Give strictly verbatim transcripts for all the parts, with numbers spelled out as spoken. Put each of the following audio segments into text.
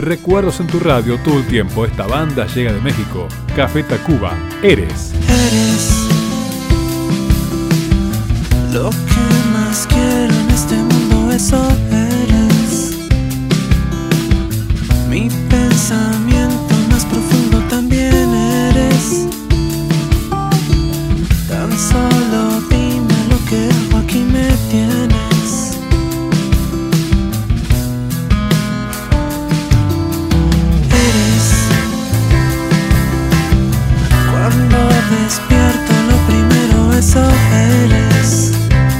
Recuerdos en tu radio todo el tiempo. Esta banda llega de México. Café Tacuba. Eres. Eres lo que más quiero en este mundo, eso eres. Mi pensamiento más profundo también eres. Tan solo dime lo que hago, aquí me tienes. Cuando despierto lo primero, eso eres.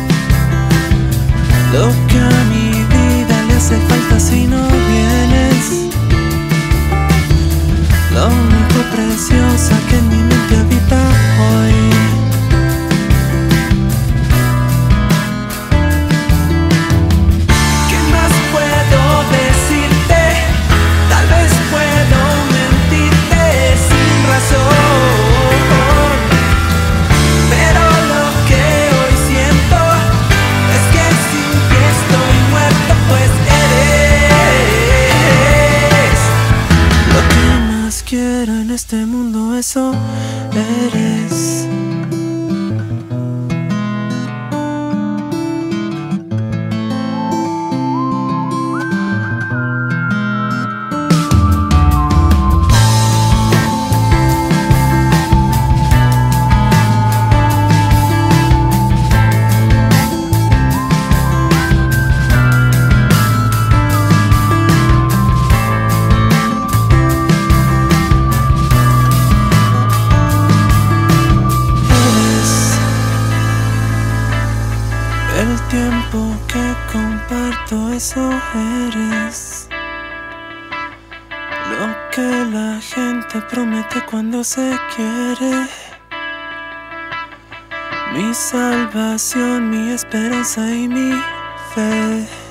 Lo que a mi vida le hace falta si no vienes. Lo único preciosa que en mi mente habita hoy. ¿Qué más puedo decirte? Tal vez puedo mentirte sin razón. Quiero en este mundo, eso eres. El tiempo que comparto, eso eres. Lo que la gente promete cuando se quiere. Mi salvación, mi esperanza y mi fe.